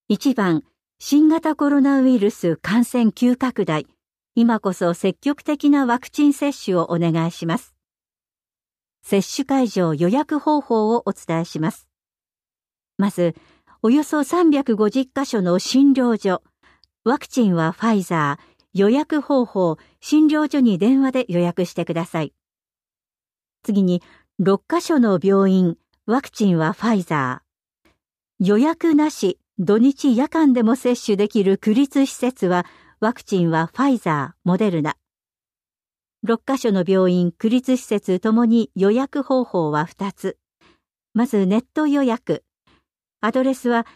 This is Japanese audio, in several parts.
1番、新型コロナウイルス感染急拡大。今こそ積極的なワクチン接種をお願いします。接種会場予約方法をお伝えします。まず、およそ350カ所の診療所。ワクチンはファイザー。予約方法、診療所に電話で予約してください。次に、6カ所の病院。ワクチンはファイザー。予約なし、土日夜間でも接種できる区立施設は、ワクチンはファイザー、モデルナ。6カ所の病院、区立施設ともに予約方法は2つ。まずネット予約。アドレスは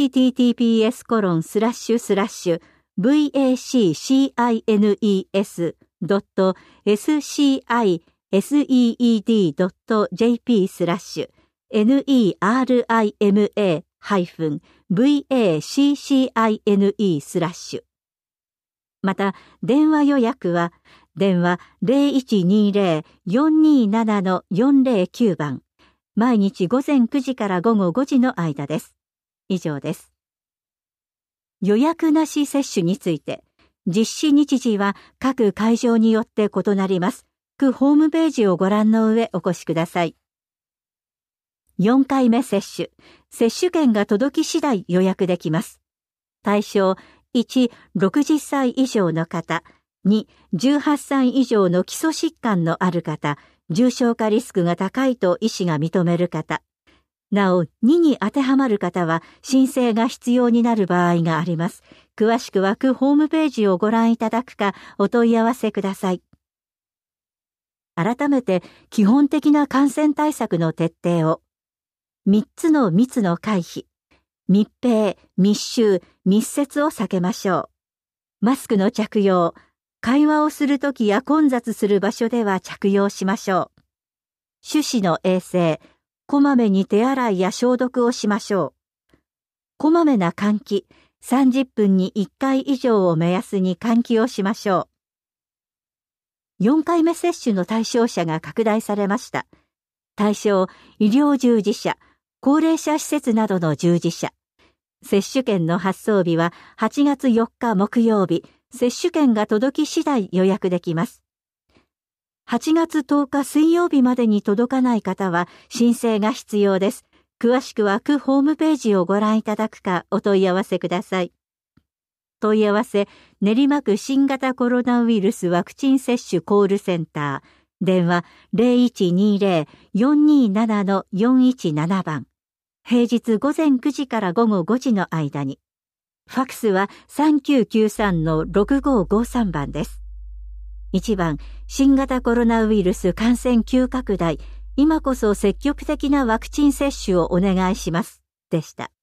https://vaccined.nerima-vaccine/。また、電話予約は、電話 0120-427-409 番。毎日午前9時から午後5時の間です。以上です。予約なし接種について、実施日時は各会場によって異なります。区ホームページをご覧の上お越しください。4回目接種。接種券が届き次第予約できます。対象、1、60歳以上の方。2、18歳以上の基礎疾患のある方。重症化リスクが高いと医師が認める方。なお、2に当てはまる方は申請が必要になる場合があります。詳しくは区ホームページをご覧いただくかお問い合わせください。改めて基本的な感染対策の徹底を。3つの密の回避。密閉、密集、密接を避けましょう。マスクの着用。会話をするときや混雑する場所では着用しましょう。手指の衛生。こまめに手洗いや消毒をしましょう。こまめな換気。30分に1回以上を目安に換気をしましょう。4回目接種の対象者が拡大されました。対象、医療従事者、高齢者施設などの従事者。接種券の発送日は8月4日木曜日。接種券が届き次第予約できます。8月10日水曜日までに届かない方は申請が必要です。詳しくは区ホームページをご覧いただくかお問い合わせください。問い合わせ、練馬区新型コロナウイルスワクチン接種コールセンター。電話 0120-427-417 番。平日午前9時から午後5時の間に。ファクスは 3993-6553 番です。1番、新型コロナウイルス感染急拡大。今こそ積極的なワクチン接種をお願いします。でした。